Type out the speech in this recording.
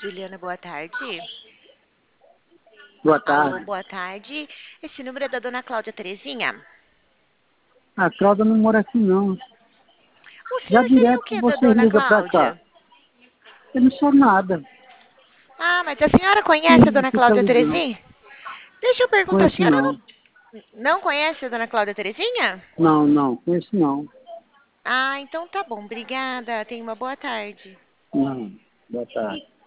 Juliana, boa tarde. Boa Alô, tarde. boa tarde. Esse número é da dona Cláudia Terezinha? A Cláudia não mora aqui, não. O Já senhor seria o direto quê da vocês dona ligam pra cá. Cláudia? Eu não sou nada. Ah, mas a senhora conhece a Sim, dona fica Cláudia ligando. Terezinha? Deixa eu perguntar, a Conheço senhora não. não conhece a dona Cláudia Terezinha? Não, não, conheço não. Ah, então tá bom. Obrigada. Tenha uma boa tarde. Não. Boa tarde.